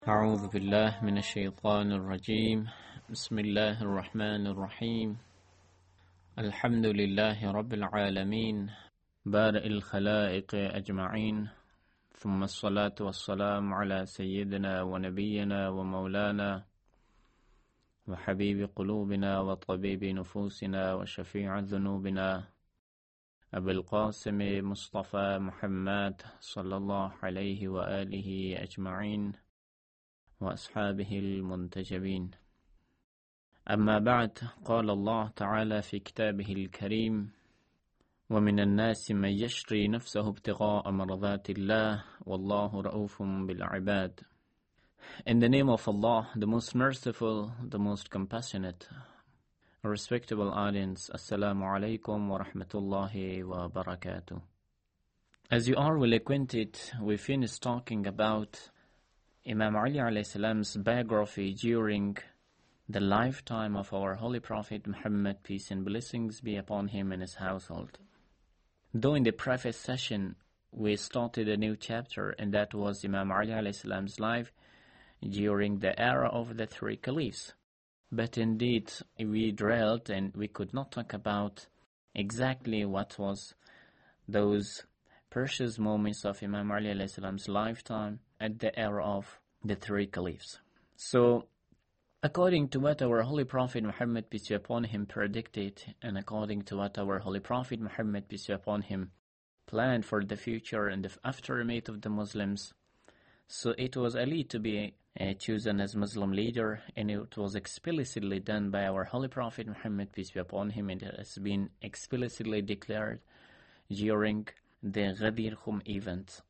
أعوذ بالله من الشيطان الرجيم. بسم الله الرحمن الرحيم. الحمد لله رب العالمين بارئ الخلائق أجمعين، ثم الصلاة والسلام على سيدنا ونبينا ومولانا وحبيب قلوبنا وطبيب نفوسنا وشفيع ذنوبنا أبي القاسم مصطفى محمد صلى الله عليه وآله أجمعين وأصحابه المنتجبين. أما بعد، قال الله تعالى في كتابه الكريم: ومن الناس من يشري نفسه ابتغاء مرضات الله والله رؤوف بالعباد. In the name of Allah, the most merciful, the most compassionate. Respectable audience, Assalamu alaikum wa rahmatullahi wa barakatuh. As you are well acquainted, we finished talking about Imam Ali alayhi salam's biography during the lifetime of our Holy Prophet Muhammad, peace and blessings be upon him and his household. Though in the preface session we started a new chapter, and that was Imam Ali alayhi salam's life during the era of the three caliphs. But indeed we dwelt and we could not talk about exactly what was those precious moments of Imam Ali alayhi salam's lifetime at the era of the three caliphs. So, according to what our Holy Prophet Muhammad, peace be upon him, predicted, and according to what our Holy Prophet Muhammad, peace be upon him, planned for the future and the aftermath of the Muslims, so it was Ali to be chosen as Muslim leader, and it was explicitly done by our Holy Prophet Muhammad, peace be upon him, and it has been explicitly declared during the Ghadir Khum event.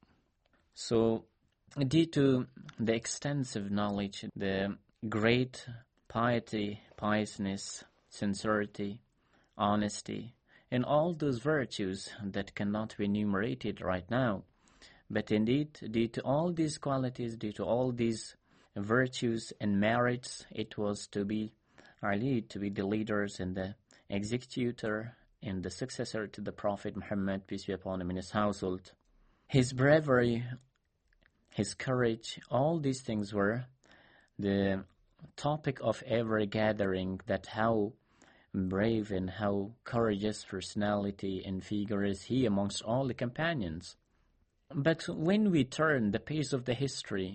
So, due to the extensive knowledge, the great piety, piousness, sincerity, honesty, and all those virtues that cannot be enumerated right now, but indeed, due to all these qualities, due to all these virtues and merits, it was to be Ali to be the leaders and the executor and the successor to the Prophet Muhammad, peace be upon him, and his household. His bravery, his courage, all these things were the topic of every gathering, that how brave and how courageous personality and figure is he amongst all the companions. But when we turn the page of the history,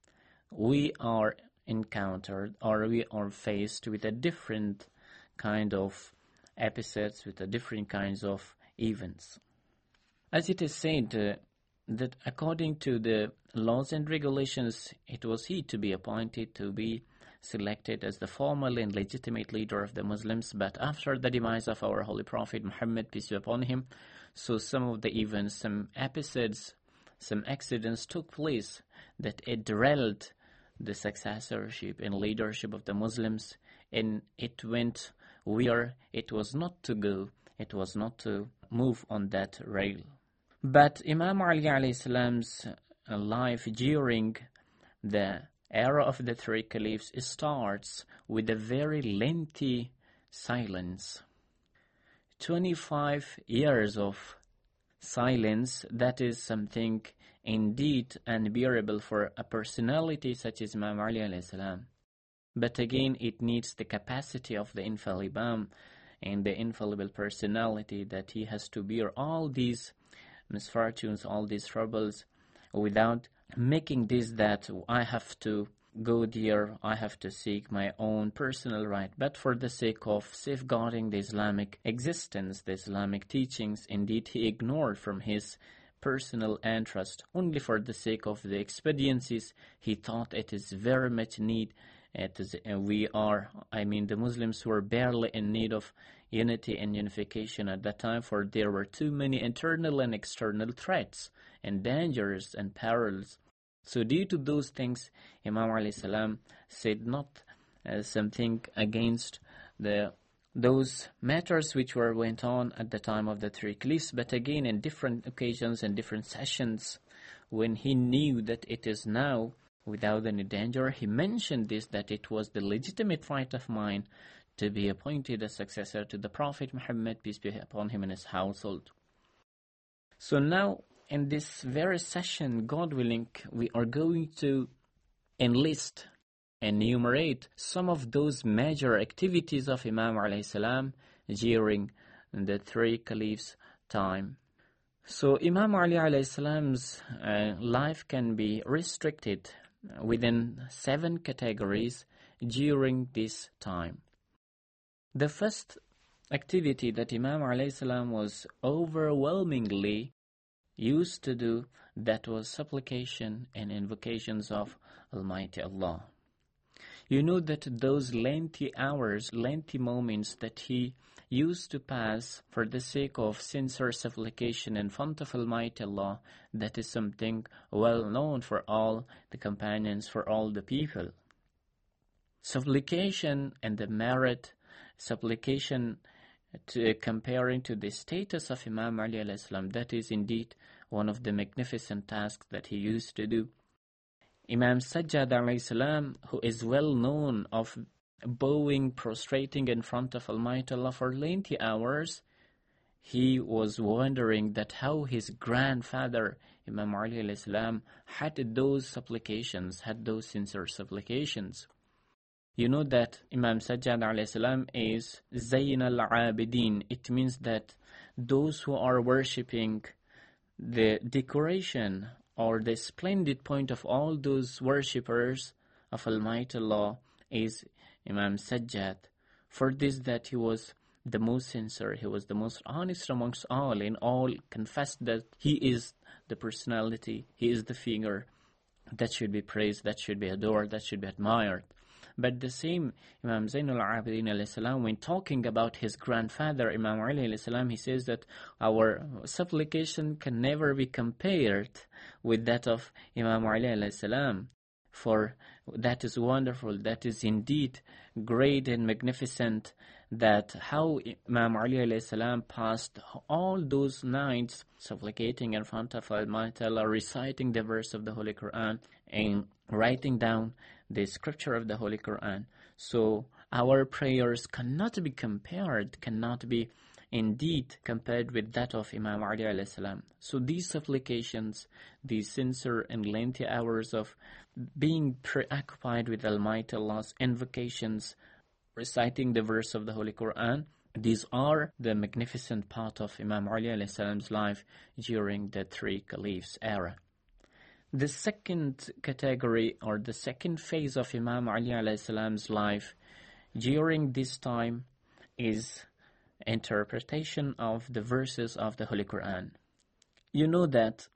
we are encountered, or we are faced with a different kind of episodes, with a different kinds of events. As it is said that according to the laws and regulations, it was he to be appointed, to be selected as the formal and legitimate leader of the Muslims. But after the demise of our Holy Prophet Muhammad, peace be upon him, so some of the events, some episodes, some accidents took place that it derailed the successorship and leadership of the Muslims, and it went where it was not to go, it was not to move on that rail. But Imam Ali alayhi salam's life during the era of the three caliphs starts with a very lengthy silence. 25 years of silence, that is something indeed unbearable for a personality such as Imam Ali alayhi salam. But again, it needs the capacity of the infallible and the infallible personality, that he has to bear all these misfortunes, all these troubles, without making this that I have to go there, I have to seek my own personal right, but for the sake of safeguarding the Islamic existence, the Islamic teachings. Indeed, he ignored from his personal interest only for the sake of the expediencies. He thought it is very much need. It is, the Muslims were barely in need of unity and unification at that time, for there were too many internal and external threats and dangers and perils. So due to those things, Imam alayhi salam said not something against those matters which went on at the time of the three caliphs, but again in different occasions and different sessions, when he knew that it is now without any danger, he mentioned this, that it was the legitimate right of mine to be appointed a successor to the Prophet Muhammad, peace be upon him, and his household. So now in this very session, God willing, we are going to enlist, enumerate some of those major activities of Imam alayhi salam during the three caliphs' time. So Imam Ali alayhi salam's life can be restricted within 7 categories during this time. The first activity that Imam alayhi salam was overwhelmingly used to do, that was supplication and invocations of Almighty Allah. You know that those lengthy hours, lengthy moments that he used to pass for the sake of sincere supplication in front of Almighty Allah, that is something well known for all the companions, for all the people. Supplication and the merit, supplication comparing to the status of Imam Ali alayhi salam, that is indeed one of the magnificent tasks that he used to do. Imam Sajjad alayhi salam, who is well known of bowing, prostrating in front of Almighty Allah for lengthy hours, he was wondering that how his grandfather Imam Ali alayhi salam had those supplications, had those sincere supplications. You know that Imam Sajjad alayhi salam is Zayn al-Abidin. It means that those who are worshipping, the decoration or the splendid point of all those worshippers of Almighty Allah is Imam Sajjad. For this, that he was the most sincere, he was the most honest amongst all, and all confessed that he is the personality, he is the figure that should be praised, that should be adored, that should be admired. But the same Imam Zainul Abidin alayhi salam, when talking about his grandfather Imam Ali alayhi salam, he says that our supplication can never be compared with that of Imam Ali alayhi salam, for that is wonderful, that is indeed great and magnificent, that how Imam Ali alayhi salam passed all those nights supplicating in front of Almighty Allah, reciting the verse of the Holy Quran and writing down the scripture of the Holy Quran. So our prayers cannot be compared, cannot be indeed compared with that of Imam Ali alayhi salam. So these supplications, these sincere and lengthy hours of being preoccupied with Almighty Allah's invocations, reciting the verse of the Holy Quran, these are the magnificent part of Imam Ali alayhi salam's life during the three caliphs era. The second category, or the second phase of Imam Ali alayhi salam's life during this time, is interpretation of the verses of the Holy Quran. You know that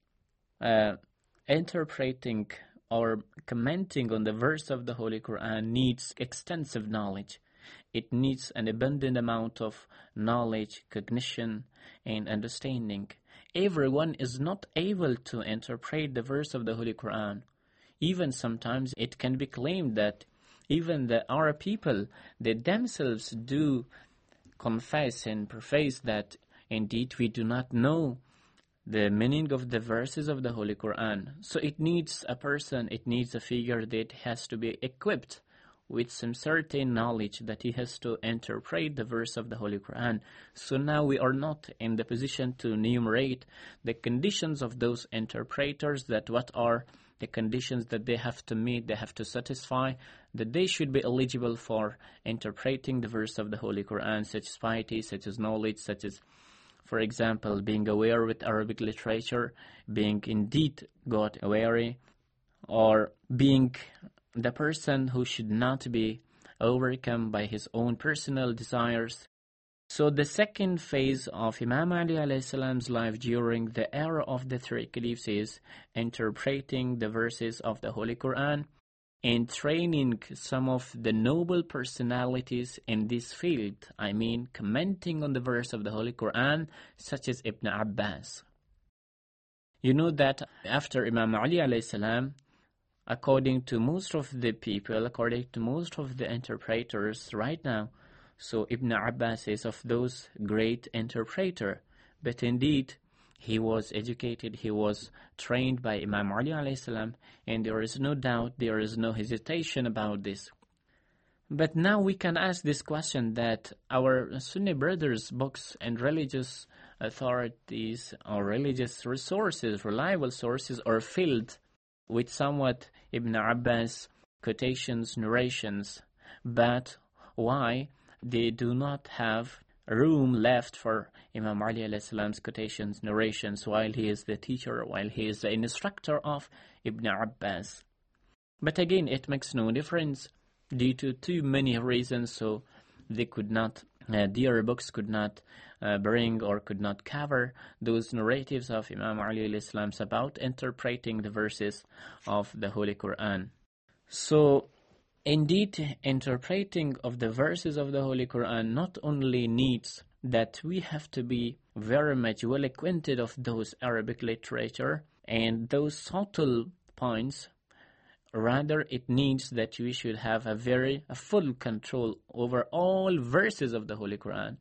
interpreting or commenting on the verse of the Holy Quran needs extensive knowledge. It needs an abundant amount of knowledge, cognition, and understanding. Everyone is not able to interpret the verse of the Holy Quran. Even sometimes it can be claimed that even our people, they themselves do confess and profess that indeed we do not know the meaning of the verses of the Holy Quran. So it needs a person, it needs a figure that has to be equipped with some certain knowledge, that he has to interpret the verse of the Holy Quran. So now we are not in the position to enumerate the conditions of those interpreters, that what are the conditions that they have to meet, they have to satisfy, that they should be eligible for interpreting the verse of the Holy Quran, such as piety, such as knowledge, such as, for example, being aware with Arabic literature, being indeed God aware, or being the person who should not be overcome by his own personal desires. So the second phase of Imam Ali alayhi salam's life during the era of the three caliphs is interpreting the verses of the Holy Quran and training some of the noble personalities in this field. I mean, commenting on the verse of the Holy Quran, such as Ibn Abbas. You know that after Imam Ali alayhi salam, according to most of the people, according to most of the interpreters right now, so Ibn Abbas is of those great interpreter. But indeed, he was educated, he was trained by Imam Ali alayhi salam, and there is no doubt, there is no hesitation about this. But now we can ask this question, that our Sunni brothers' books and religious authorities or religious resources, reliable sources, are filled with somewhat Ibn Abbas quotations, narrations, but why they do not have room left for Imam Ali alayhi salam's quotations, narrations, while he is the teacher, while he is the instructor of Ibn Abbas. But again, it makes no difference due to too many reasons, so they could not, their books could not bring or could not cover those narratives of Imam Ali alayhi salam about interpreting the verses of the Holy Quran. So, indeed, interpreting of the verses of the Holy Quran not only needs that we have to be very much well acquainted of those Arabic literature and those subtle points, rather it needs that we should have a full control over all verses of the Holy Quran.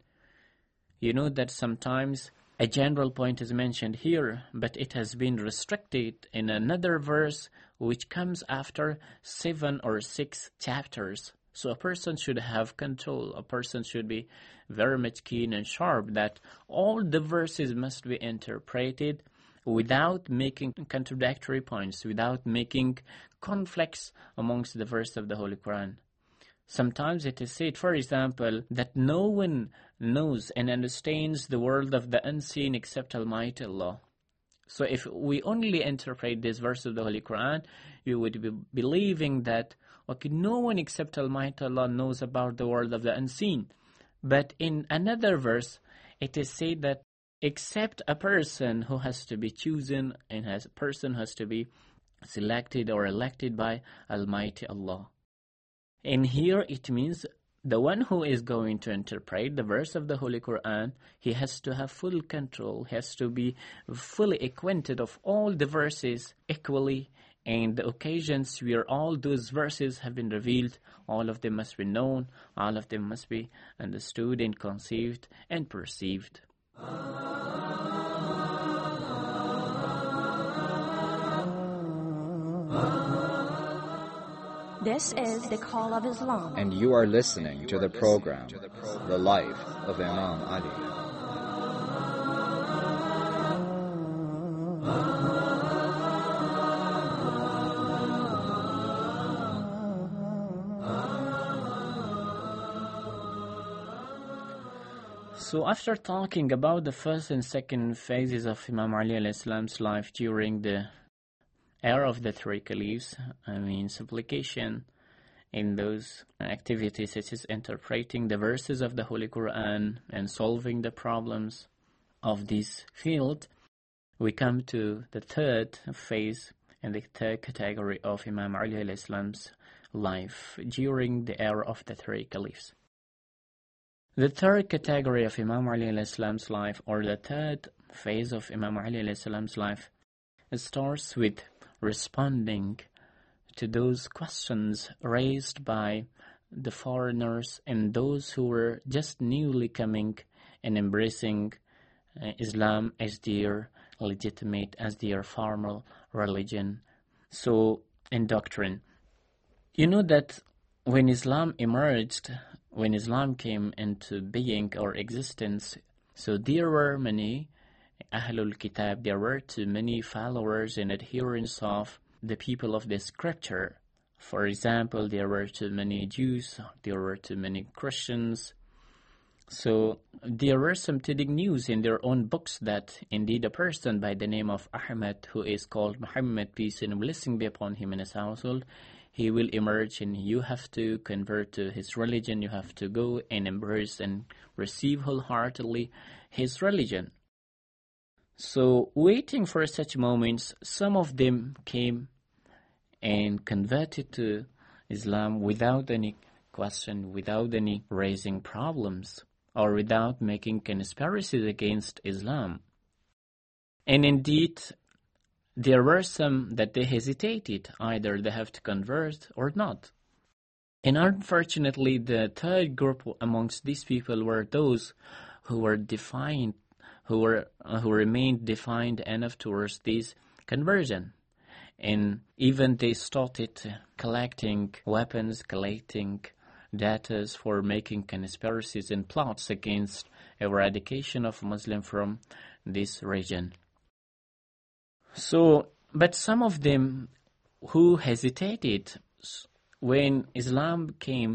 You know that sometimes a general point is mentioned here, but it has been restricted in another verse which comes after 7 or 6 chapters. So a person should have control. A person should be very much keen and sharp that all the verses must be interpreted without making contradictory points, without making conflicts amongst the verses of the Holy Quran. Sometimes it is said, for example, that no one knows and understands the world of the unseen except Almighty Allah. So if we only interpret this verse of the Holy Quran, you would be believing that, okay, no one except Almighty Allah knows about the world of the unseen. But in another verse, it is said that except a person who has to be chosen and a person has to be selected or elected by Almighty Allah. And here it means the one who is going to interpret the verse of the Holy Quran, he has to have full control, he has to be fully acquainted of all the verses equally, and the occasions where all those verses have been revealed, all of them must be known, all of them must be understood and conceived and perceived. This is the Call of Islam. And you are listening to the program, The Life of Imam Ali. So after talking about the first and second phases of Imam Ali alayhi salam's life during the era of the 3 caliphs, supplication in those activities such as interpreting the verses of the Holy Quran and solving the problems of this field, we come to the third phase and the third category of Imam Ali alayhi salam's life during the era of the 3 caliphs. The third category of Imam Ali alayhi salam's life, or the third phase of Imam Ali alayhi salam's life, starts with responding to those questions raised by the foreigners and those who were just newly coming and embracing Islam as their legitimate, as their formal religion, so in doctrine. You know that when Islam emerged, when Islam came into being or existence, so there were many Ahlul Kitab, there were too many followers and adherents of the people of the scripture. For example, there were too many Jews, there were too many Christians. So there were some telling news in their own books that indeed a person by the name of Ahmad, who is called Muhammad, peace and blessing be upon him and his household, he will emerge and you have to convert to his religion, you have to go and embrace and receive wholeheartedly his religion. So, waiting for such moments, some of them came and converted to Islam without any question, without any raising problems, or without making conspiracies against Islam. And indeed, there were some that they hesitated, either they have to convert or not. And unfortunately, the third group amongst these people were those who were defiant, who remained defiant enough towards this conversion. And even they started collecting weapons, collecting data for making conspiracies and plots against eradication of Muslims from this region. So, but some of them who hesitated when Islam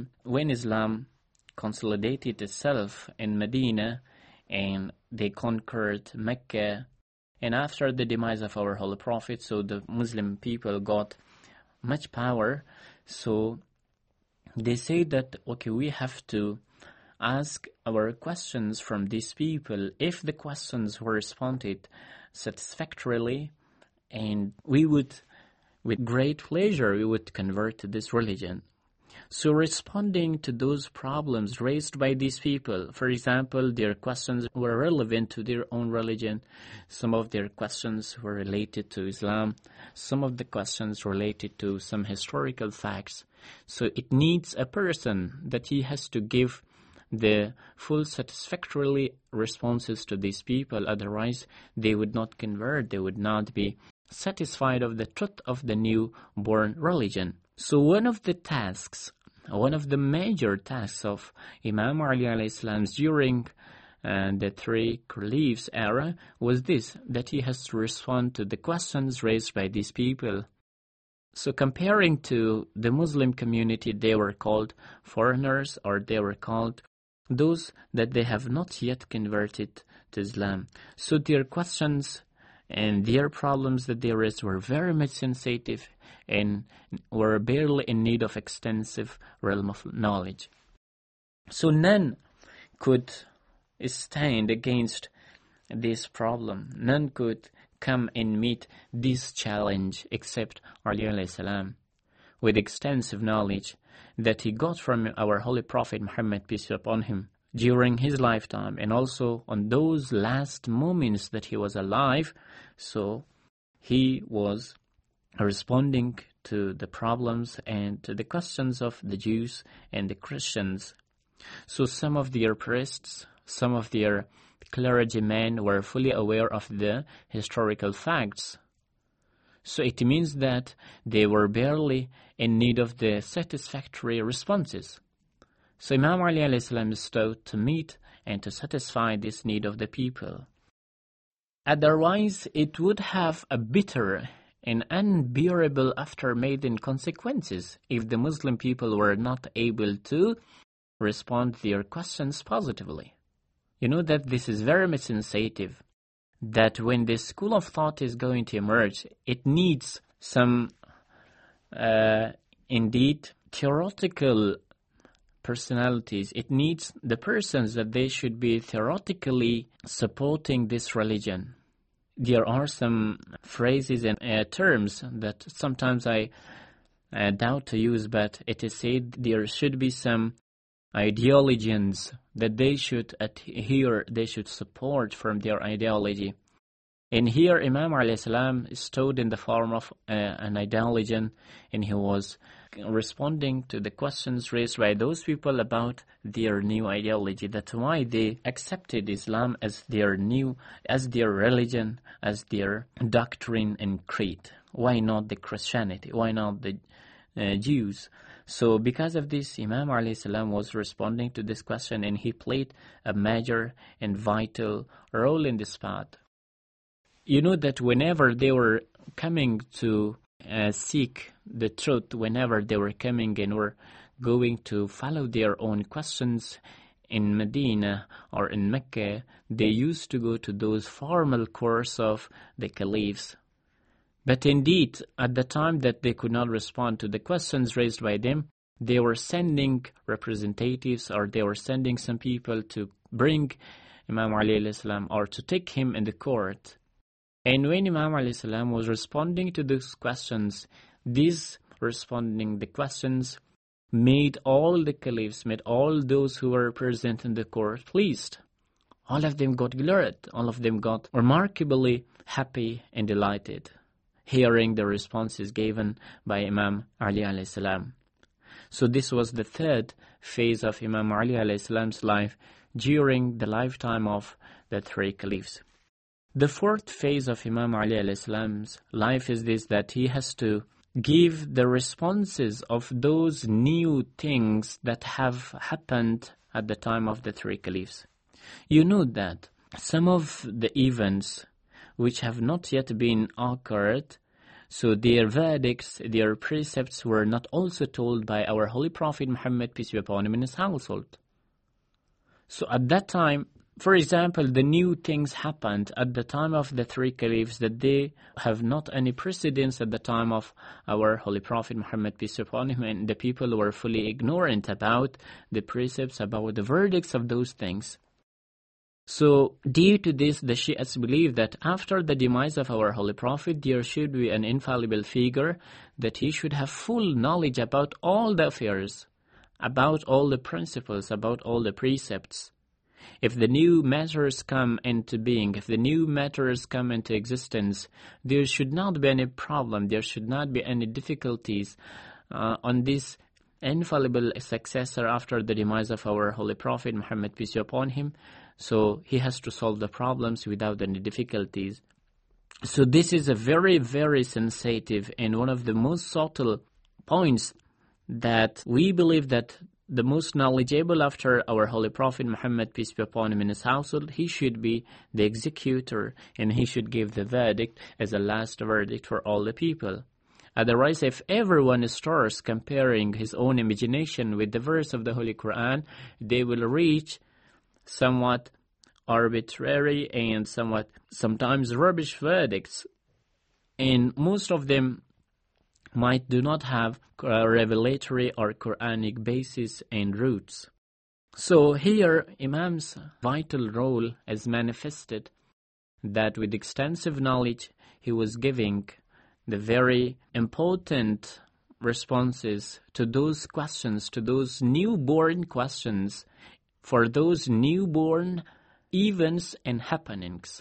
consolidated itself in Medina and they conquered Mecca, and after the demise of our Holy Prophet, so the Muslim people got much power, so they say that, okay, we have to ask our questions from these people. If the questions were responded satisfactorily, and we would, with great pleasure, we would convert to this religion. So responding to those problems raised by these people, for example, their questions were relevant to their own religion. Some of their questions were related to Islam. Some of the questions related to some historical facts. So it needs a person that he has to give the full satisfactory responses to these people. Otherwise, they would not convert. They would not be satisfied of the truth of the newborn religion. So one of the major tasks of Imam Ali alayhi salam during the three caliphs era was this, that he has to respond to the questions raised by these people. So comparing to the Muslim community, they were called foreigners, or they were called those that they have not yet converted to Islam. So their questions and their problems that they raised were very much sensitive and were barely in need of extensive realm of knowledge. So none could stand against this problem. None could come and meet this challenge except Ali alayhi salam, with extensive knowledge that he got from our Holy Prophet Muhammad, peace be upon him, during his lifetime, and also on those last moments that he was alive. So he was responding to the problems and to the questions of the Jews and the Christians. So some of their priests, some of their clergymen were fully aware of the historical facts. So it means that they were barely in need of the satisfactory responses. So Imam Ali alayhi salam is taught to meet and to satisfy this need of the people. Otherwise, it would have a bitter and unbearable after-maiden consequences if the Muslim people were not able to respond to their questions positively. You know that this is very much sensitive, that when this school of thought is going to emerge, it needs some, indeed, theoretical personalities. It needs the persons that they should be theoretically supporting this religion. There are some phrases and terms that sometimes I doubt to use, but it is said there should be some ideologians that they should adhere, they should support from their ideology. And here Imam alayhi salam stood in the form of an ideologian, and he was responding to the questions raised by those people about their new ideology. That's why they accepted Islam as their religion, as their doctrine and creed. Why not the Christianity? Why not the Jews? So because of this, Imam alayhi salam was responding to this question, and he played a major and vital role in this path. You know that whenever they were coming to seek the truth, whenever they were coming and were going to follow their own questions in Medina or in Mecca, they used to go to those formal course of the caliphs. But indeed, at the time that they could not respond to the questions raised by them, they were sending representatives, or they were sending some people to bring Imam Ali alayhi salam or to take him in the court. And when Imam alayhi salam was responding to those questions, these responding the questions made all the caliphs, made all those who were present in the court pleased. All of them got glad. All of them got remarkably happy and delighted, hearing the responses given by Imam Ali alayhi salam. So this was the third phase of Imam Ali alayhi salam's life during the lifetime of the three caliphs. The fourth phase of Imam Ali alayhi salam's life is this, that he has to give the responses of those new things that have happened at the time of the three caliphs. You know that some of the events which have not yet been occurred, So their verdicts, their precepts were not also told by our Holy Prophet Muhammad, peace be upon him, in his household. So at that time, for example, the new things happened at the time of the three caliphs that they have not any precedence at the time of our Holy Prophet Muhammad, peace be upon him, and the people were fully ignorant about the precepts, about the verdicts of those things. So due to this, the Shiites believe that after the demise of our Holy Prophet, there should be an infallible figure, that he should have full knowledge about all the affairs, about all the principles, about all the precepts. If the new matters come into being, if the new matters come into existence, there should not be any problem, there should not be any difficulties on this infallible successor after the demise of our Holy Prophet Muhammad, peace be upon him. So he has to solve the problems without any difficulties. So this is a very, very sensitive and one of the most subtle points that we believe that the most knowledgeable after our Holy Prophet Muhammad, peace be upon him, in his household, he should be the executor and he should give the verdict as a last verdict for all the people. Otherwise, if everyone starts comparing his own imagination with the verse of the Holy Quran, they will reach somewhat arbitrary and sometimes rubbish verdicts. And most of them might do not have a revelatory or Quranic basis and roots. So here, Imam's vital role is manifested that with extensive knowledge, he was giving the very important responses to those questions, to those newborn questions, for those newborn events and happenings.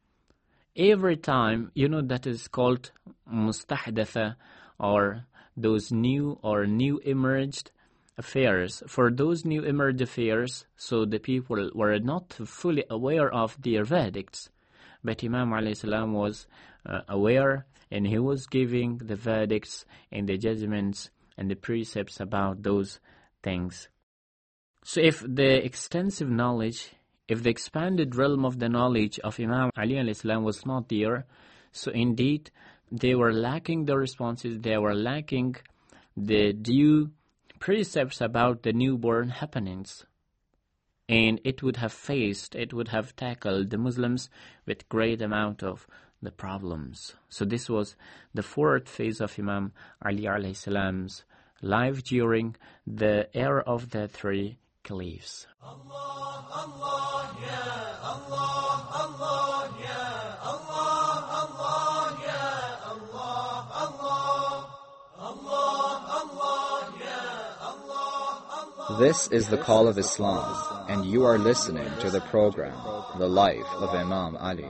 Every time, that is called mustahdatha, or those new emerged affairs. For those new emerged affairs, so the people were not fully aware of their verdicts. But Imam alayhi salam was aware, and he was giving the verdicts and the judgments and the precepts about those things. So if the extensive knowledge, if the expanded realm of the knowledge of Imam Ali alayhi salam was not there, so indeed they were lacking the responses, they were lacking the due precepts about the newborn happenings. And it would have tackled the Muslims with great amount of the problems. So this was the fourth phase of Imam Ali alayhi salam's life during the era of the three caliphs. Allah, Allah, ya Allah, Allah, ya Allah, Allah, ya Allah, Allah, Allah, Allah, ya Allah, Allah. This is the Call of Islam, and you are listening to the program, The Life of Imam Ali.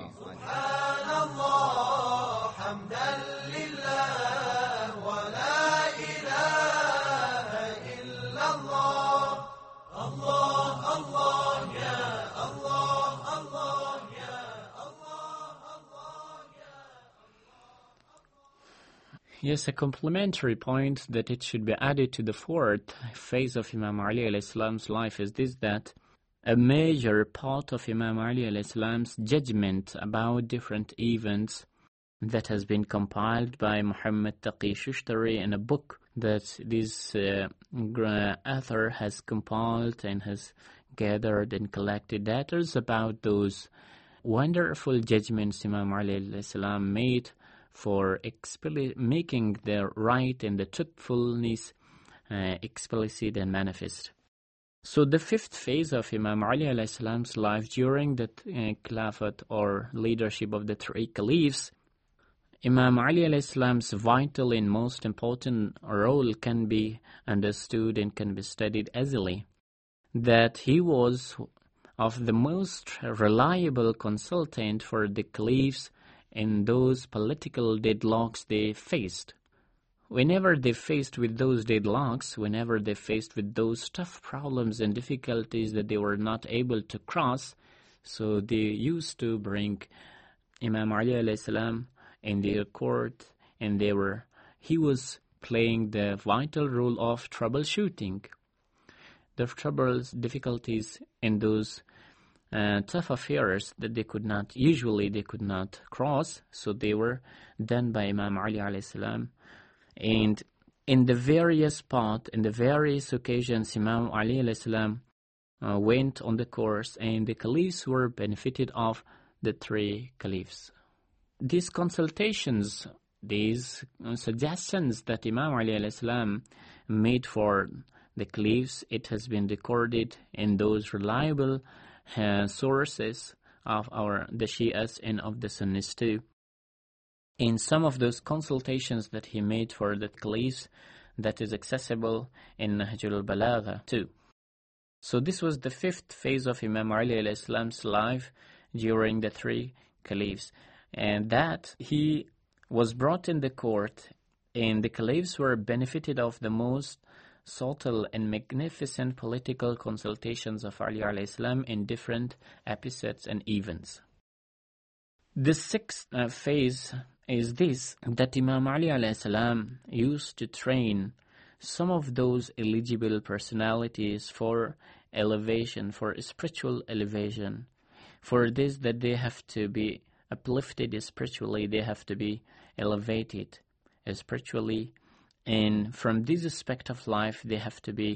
Yes, a complementary point that it should be added to the fourth phase of Imam Ali alayhi salam's life is this, that a major part of Imam Ali alayhi salam's judgment about different events that has been compiled by Muhammad Taqi Shushtari in a book that this author has compiled and has gathered and collected data about those wonderful judgments Imam Ali alayhi salam made for making the right and the truthfulness explicit and manifest. So the fifth phase of Imam Ali alayhi salam's life during the Khilafat or leadership of the three caliphs, Imam Ali alayhi salam's vital and most important role can be understood and can be studied easily. That he was of the most reliable consultant for the caliphs in those political deadlocks they faced. Whenever they faced with those deadlocks, whenever they faced with those tough problems and difficulties that they were not able to cross, so they used to bring Imam Ali alayhi salam in their court, and he was playing the vital role of troubleshooting the troubles, difficulties in those tough affairs that they could not cross, so they were done by Imam Ali alayhi salam. And in the various occasions, Imam Ali alayhi salam went on the course, and the caliphs were benefited of the three caliphs. These consultations, these suggestions that Imam Ali alayhi salam made for the caliphs, it has been recorded in those reliable sources of the Shias and of the Sunnis too. In some of those consultations that he made for the caliphs, that is accessible in Nahjul al-Balagha too. So this was the fifth phase of Imam Ali alayhi salam's life during the three caliphs, and that he was brought in the court, and the caliphs were benefited of the most subtle and magnificent political consultations of Ali alayhi salam in different episodes and events. The sixth phase is this, that Imam Ali alayhi salam used to train some of those eligible personalities for elevation, for spiritual elevation. For this, that they have to be uplifted spiritually, they have to be elevated spiritually, and from this aspect of life, they have to be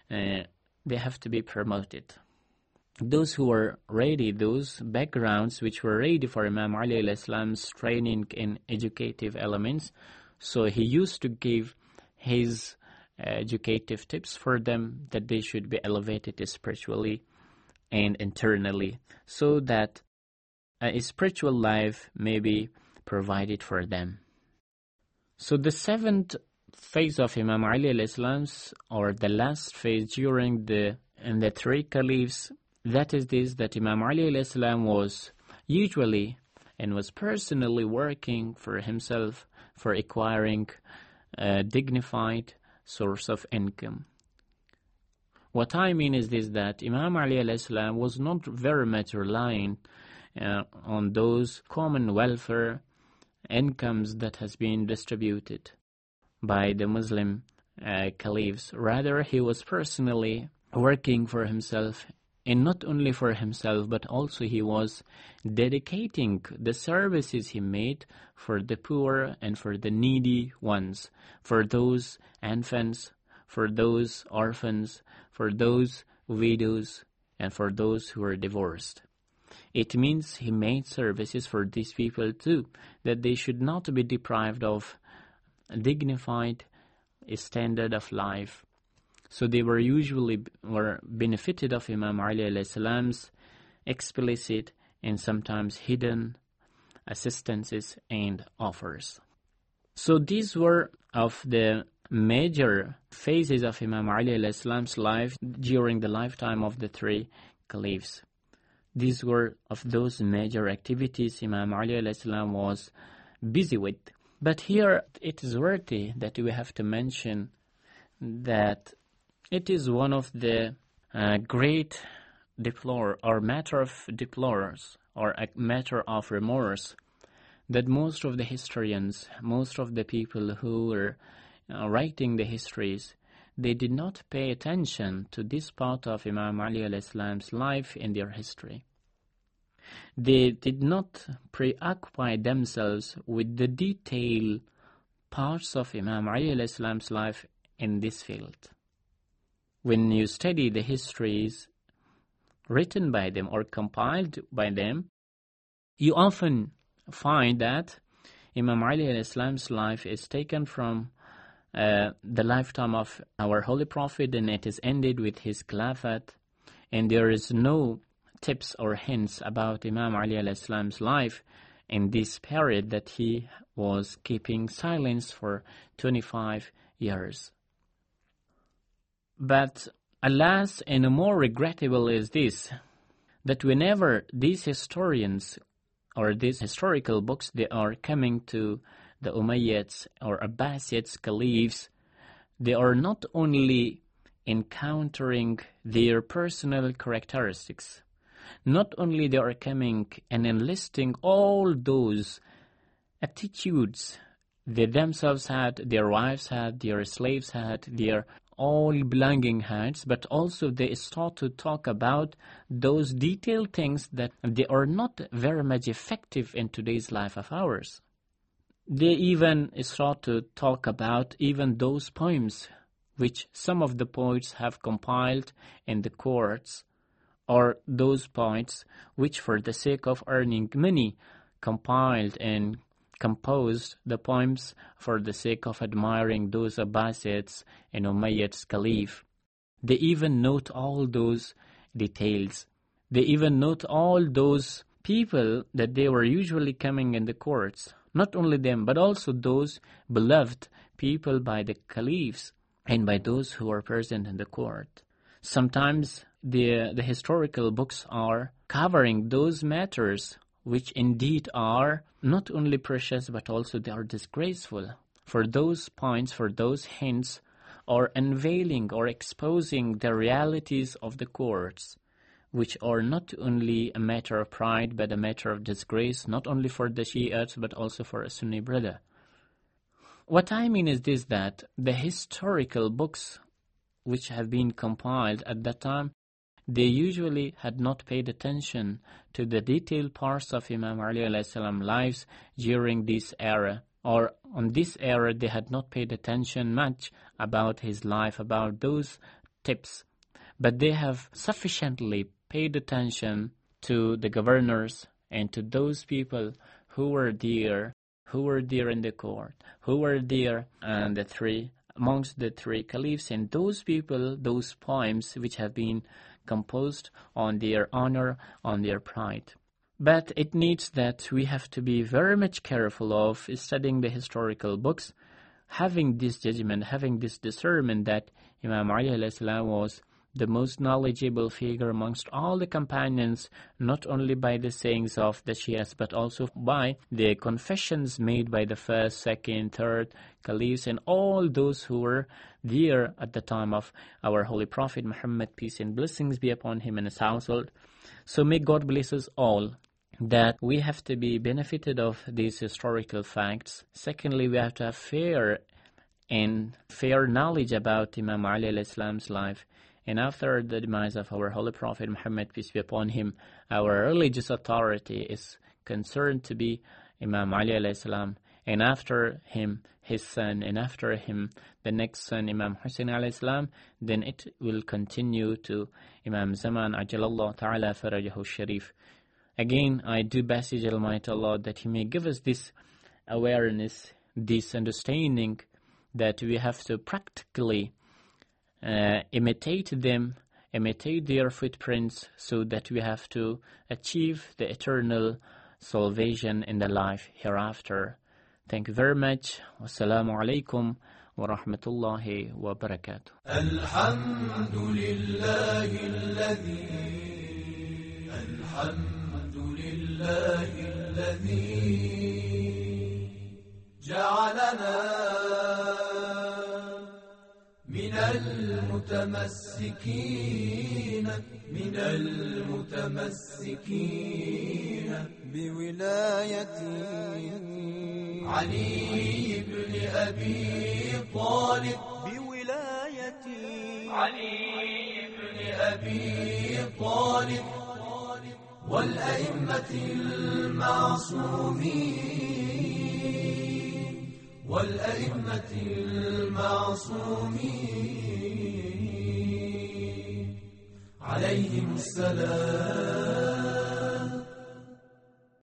promoted. Those who were ready, those backgrounds which were ready for Imam Ali alayhi salam's training in educative elements, so he used to give his educative tips for them, that they should be elevated spiritually and internally, so that a spiritual life may be provided for them. So the seventh phase of Imam Ali alayhi salam's, or the last phase during the three caliphs, that is this, that Imam Ali alayhi salam was usually and was personally working for himself for acquiring a dignified source of income. What I mean is this, that Imam Ali alayhi salam was not very much reliant on those common welfare incomes that has been distributed by the Muslim caliphs. Rather, he was personally working for himself, and not only for himself, but also he was dedicating the services he made for the poor and for the needy ones, for those infants, for those orphans, for those widows, and for those who were divorced. It means he made services for these people too, that they should not be deprived of a dignified standard of life. So they were benefited of Imam Ali alayhi salam's explicit and sometimes hidden assistances and offers. So these were of the major phases of Imam Ali alayhi salam's life during the lifetime of the three caliphs. These were of those major activities Imam Ali alayhi salam was busy with. But here it is worthy that we have to mention that it is one of the great matter of deplores, or a matter of remorse, that most of the historians, most of the people who were writing the histories, they did not pay attention to this part of Imam Ali alayhi salam's life in their history. They did not preoccupy themselves with the detailed parts of Imam Ali alayhi salam's life in this field. When you study the histories written by them or compiled by them, you often find that Imam Ali alayhi salam's life is taken from the lifetime of our Holy Prophet, and it is ended with his Khilafat, and there is no tips or hints about Imam Ali alayhi salam's life in this period that he was keeping silence for 25 years. But alas, and more regrettable is this, that whenever these historians or these historical books, they are coming to the Umayyads or Abbasids caliphs, they are not only encountering their personal characteristics, not only they are coming and enlisting all those attitudes they themselves had, their wives had, their slaves had, their all belonging hands, but also they start to talk about those detailed things that they are not very much effective in today's life of ours. They even start to talk about even those poems which some of the poets have compiled in the courts, or those poets which for the sake of earning money compiled and composed the poems for the sake of admiring those Abbasids and Umayyads Caliph. They even note all those details. They even note all those people that they were usually coming in the courts. Not only them, but also those beloved people by the caliphs and by those who are present in the court. Sometimes the historical books are covering those matters which indeed are not only precious but also they are disgraceful. For those points, for those hints, are unveiling or exposing the realities of the courts, which are not only a matter of pride but a matter of disgrace, not only for the Shiites but also for a Sunni brother. What I mean is this, that the historical books which have been compiled at that time, they usually had not paid attention to the detailed parts of Imam Ali alayhi salam lives during this era, or on this era they had not paid attention much about his life, about those tips, but they have sufficiently paid attention to the governors and to those people who were there in the court, who were there and amongst the three caliphs, and those people, those poems which have been composed on their honor, on their pride. But it needs that we have to be very much careful of studying the historical books, having this judgment, having this discernment that Imam Ali alayhi salam was the most knowledgeable figure amongst all the companions, not only by the sayings of the Shias, but also by the confessions made by the first, second, third caliphs, and all those who were there at the time of our Holy Prophet Muhammad, peace and blessings be upon him and his household. So may God bless us all, that we have to be benefited of these historical facts. Secondly, we have to have fair knowledge about Imam Ali alayhi salam's life. And after the demise of our Holy Prophet Muhammad, peace be upon him, our religious authority is concerned to be Imam Ali alayhi salam, and after him, his son, and after him, the next son, Imam Hussein alayhi salam, then it will continue to Imam Zaman Ajalallah Ta'ala Farajahu Sharif. Again, I do beseech Almighty Allah that He may give us this awareness, this understanding that we have to practically imitate them, imitate their footprints, so that we have to achieve the eternal salvation in the life hereafter. Thank you very much. Wassalamu alaikum wa rahmatullahi wa barakatuh. Alhamdulillahi alladhi ja'alana من المتمسكين بولاية علي بن أبي طالب والأئمة المعصومين عليهم السلام.